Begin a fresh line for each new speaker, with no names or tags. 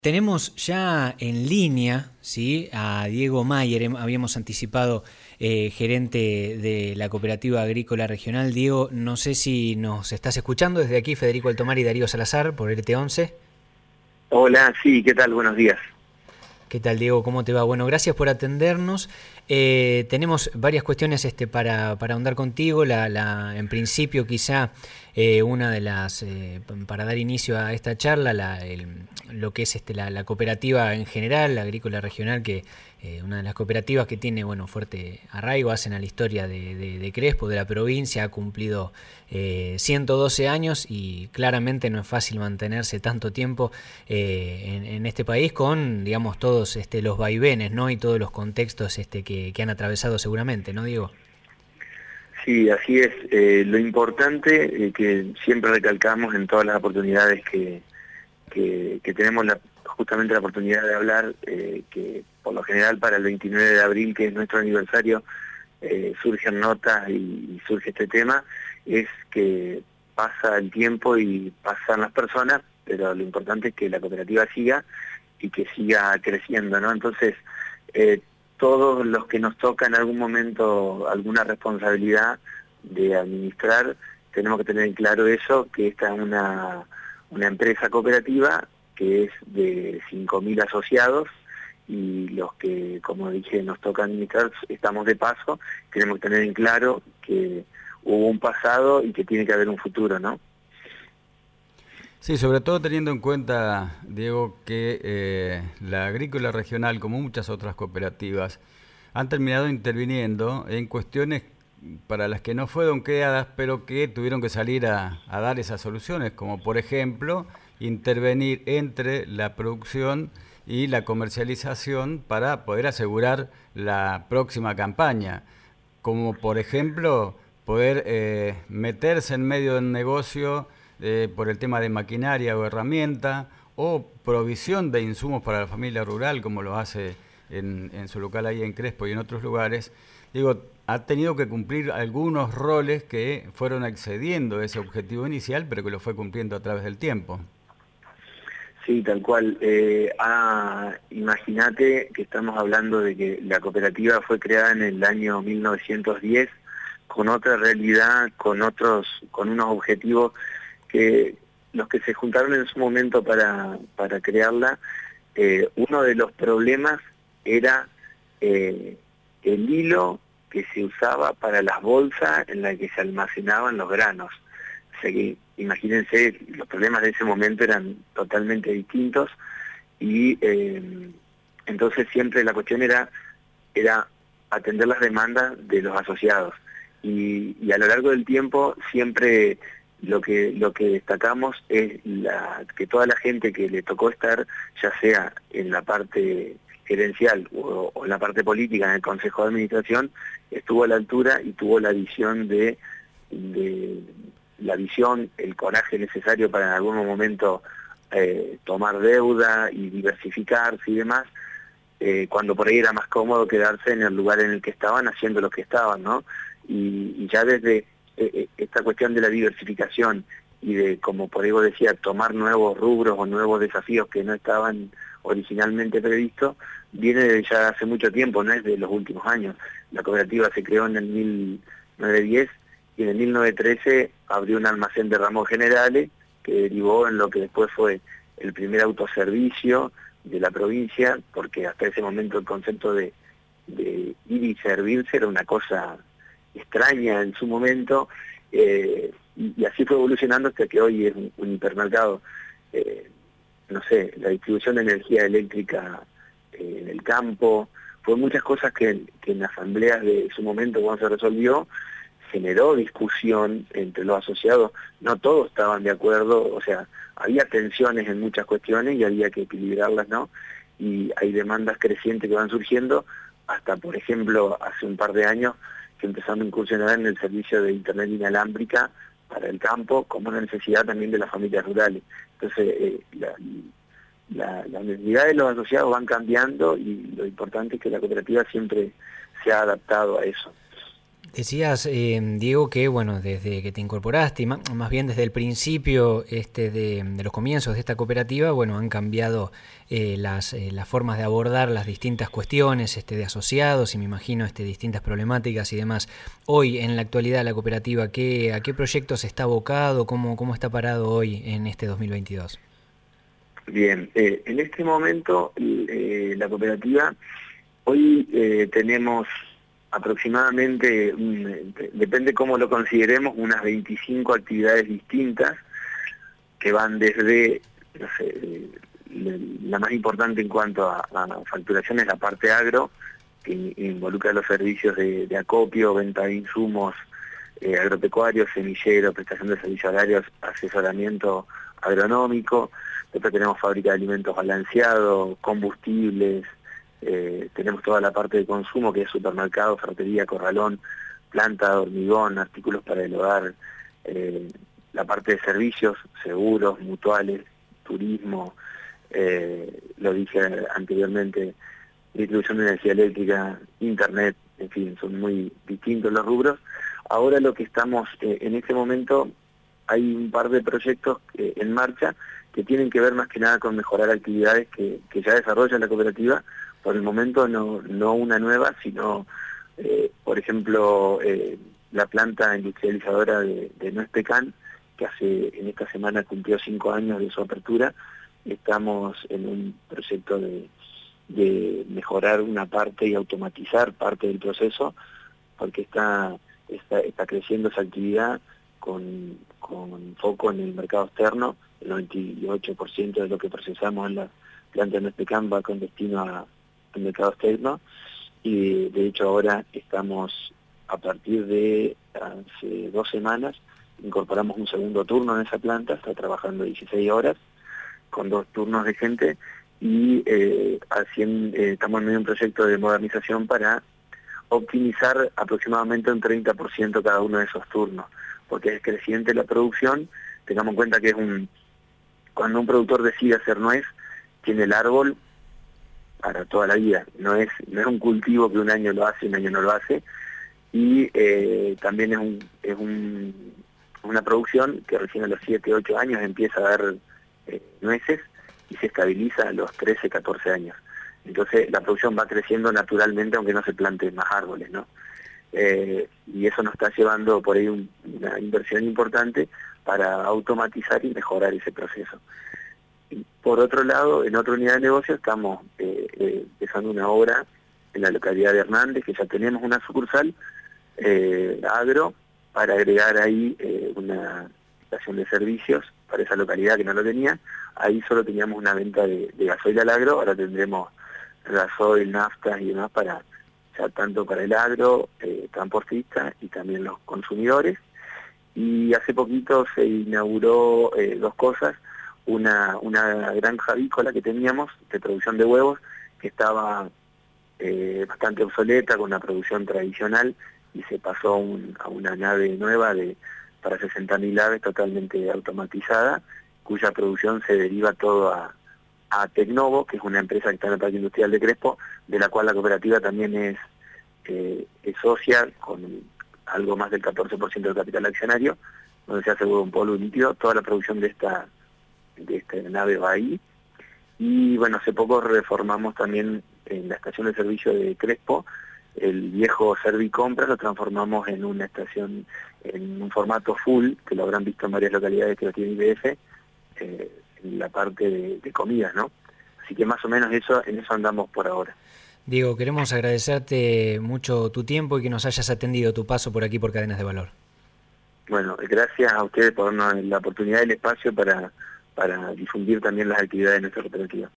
Tenemos ya en línea, ¿sí?, a Diego Mayer. Habíamos anticipado, gerente de la Cooperativa Agrícola Regional. Diego, no sé si nos estás escuchando desde aquí. Federico Altomar y Darío Salazar por RT11.
Hola, sí, ¿qué tal? Buenos días.
¿Qué tal, Diego? ¿Cómo te va? Bueno, gracias por atendernos. Tenemos varias cuestiones para ahondar contigo. En principio, quizá una de las, para dar inicio a esta charla, lo que es la cooperativa en general, la agrícola regional, que una de las cooperativas que tiene fuerte arraigo, hacen a la historia de Crespo, de la provincia, ha cumplido 112 años y claramente no es fácil mantenerse tanto tiempo en este país con, digamos, todos los vaivenes, ¿no?, y todos los contextos que han atravesado seguramente, ¿no, Diego?
Sí, así es. Lo importante que siempre recalcamos en todas las oportunidades que tenemos justamente la oportunidad de hablar, que por lo general para el 29 de abril, que es nuestro aniversario, surgen notas y surge este tema, es que pasa el tiempo y pasan las personas, pero lo importante es que la cooperativa siga y que siga creciendo, ¿no? Entonces, todos los que nos toca en algún momento alguna responsabilidad de administrar, tenemos que tener en claro eso, que esta es una empresa cooperativa que es de 5.000 asociados, y los que, como dije, nos toca administrar, estamos de paso. Tenemos que tener en claro que hubo un pasado y que tiene que haber un futuro, ¿no?
Sí, sobre todo teniendo en cuenta, Diego, que la agrícola regional, como muchas otras cooperativas, han terminado interviniendo en cuestiones para las que no fueron creadas, pero que tuvieron que salir a dar esas soluciones, como por ejemplo intervenir entre la producción y la comercialización para poder asegurar la próxima campaña, como por ejemplo poder meterse en medio del negocio por el tema de maquinaria o herramienta, o provisión de insumos para la familia rural, como lo hace en su local ahí en Crespo y en otros lugares. Digo, ha tenido que cumplir algunos roles que fueron excediendo ese objetivo inicial, pero que lo fue cumpliendo a través del tiempo.
Sí, tal cual. Imagínate que estamos hablando de que la cooperativa fue creada en el año 1910, con otra realidad, con unos objetivos que los que se juntaron en su momento para crearla. Uno de los problemas era el hilo que se usaba para las bolsas en las que se almacenaban los granos. O sea que, imagínense, los problemas de ese momento eran totalmente distintos, y entonces siempre la cuestión era atender las demandas de los asociados. Y a lo largo del tiempo siempre lo que destacamos es que toda la gente que le tocó estar, ya sea en la parte gerencial o en la parte política, en el Consejo de Administración, estuvo a la altura y tuvo la visión el coraje necesario para en algún momento tomar deuda y diversificarse y demás, cuando por ahí era más cómodo quedarse en el lugar en el que estaban, haciendo lo que estaban, ¿no? Y ya desde esta cuestión de la diversificación y de, como por ahí vos decía, tomar nuevos rubros o nuevos desafíos que no estaban originalmente previstos, viene de ya hace mucho tiempo, no es de los últimos años. La cooperativa se creó en el 1910 y en el 1913 abrió un almacén de ramos generales que derivó en lo que después fue el primer autoservicio de la provincia, porque hasta ese momento el concepto de ir y servirse era una cosa extraña en su momento, y así fue evolucionando hasta que hoy es un hipermercado. No sé, la distribución de energía eléctrica en el campo, fue muchas cosas que en asambleas de su momento, cuando se resolvió, generó discusión entre los asociados. No todos estaban de acuerdo, o sea, había tensiones en muchas cuestiones y había que equilibrarlas, ¿no? Y hay demandas crecientes que van surgiendo, hasta, por ejemplo, hace un par de años que empezamos a incursionar en el servicio de internet inalámbrica para el campo, como una necesidad también de las familias rurales. Entonces, las necesidades de los asociados van cambiando, y lo importante es que la cooperativa siempre se ha adaptado a eso.
Decías, Diego, que bueno, desde que te incorporaste, y más bien desde el principio de los comienzos de esta cooperativa, bueno, han cambiado las formas de abordar las distintas cuestiones de asociados y me imagino distintas problemáticas y demás. Hoy, en la actualidad, la cooperativa, ¿a qué proyectos está abocado? ¿Cómo está parado hoy en este 2022?
Bien, en este momento la cooperativa, hoy tenemos aproximadamente, depende cómo lo consideremos, unas 25 actividades distintas que van desde, no sé, la más importante en cuanto a facturación es la parte agro, que involucra los servicios de acopio, venta de insumos agropecuarios, semillero, prestación de servicios agrarios, asesoramiento agronómico. Después tenemos fábrica de alimentos balanceados, combustibles, tenemos toda la parte de consumo que es supermercado, ferretería, corralón, planta de hormigón, artículos para el hogar, la parte de servicios, seguros, mutuales, turismo, lo dije anteriormente, distribución de energía eléctrica, internet, en fin, son muy distintos los rubros. Ahora lo que estamos, en este momento, hay un par de proyectos en marcha que tienen que ver más que nada con mejorar actividades que ya desarrolla la cooperativa. Por el momento no una nueva, sino, por ejemplo, la planta industrializadora de Nuez Pecan, que en esta semana cumplió 5 años de su apertura. Estamos en un proyecto de mejorar una parte y automatizar parte del proceso, porque está creciendo esa actividad con foco en el mercado externo. El 98% de lo que procesamos en la planta de Nuez Pecan va con destino al mercado externo, y de hecho ahora estamos, a partir de hace 2 semanas, incorporamos un segundo turno en esa planta, está trabajando 16 horas, con 2 turnos de gente, y estamos en medio de un proyecto de modernización para optimizar aproximadamente un 30% cada uno de esos turnos, porque es creciente la producción. Tengamos en cuenta que cuando un productor decide hacer nuez, tiene el árbol para toda la vida, no es un cultivo que un año lo hace, un año no lo hace, y también es una producción que recién a los 7, 8 años empieza a dar nueces y se estabiliza a los 13, 14 años. Entonces la producción va creciendo naturalmente aunque no se planten más árboles, ¿no? Y eso nos está llevando por ahí una inversión importante para automatizar y mejorar ese proceso. Y por otro lado, en otra unidad de negocio estamos empezando una obra en la localidad de Hernández, que ya tenemos una sucursal agro, para agregar ahí una estación de servicios para esa localidad que no lo tenía. Ahí solo teníamos una venta de gasoil al agro, ahora tendremos gasoil, naftas y demás ya tanto para el agro, transportista y también los consumidores. Y hace poquito se inauguró 2 cosas, una granja avícola que teníamos de producción de huevos, que estaba bastante obsoleta con una producción tradicional, y se pasó a una nave nueva para 60.000 aves totalmente automatizada, cuya producción se deriva todo a Tecnovo, que es una empresa que está en el Parque Industrial de Crespo, de la cual la cooperativa también es socia, con algo más del 14% del capital accionario, donde se hace huevo en polvo y líquido. Toda la producción de esta nave va ahí. Y bueno, hace poco reformamos también en la estación de servicio de Crespo, el viejo Servicompra, lo transformamos en una estación en un formato full, que lo habrán visto en varias localidades que lo tiene IBF, en la parte de comidas, ¿no? Así que más o menos en eso andamos por ahora.
Diego, queremos agradecerte mucho tu tiempo y que nos hayas atendido tu paso por aquí por Cadenas de Valor.
Bueno, gracias a ustedes por darnos la oportunidad y el espacio para difundir también las actividades de nuestra cooperativa.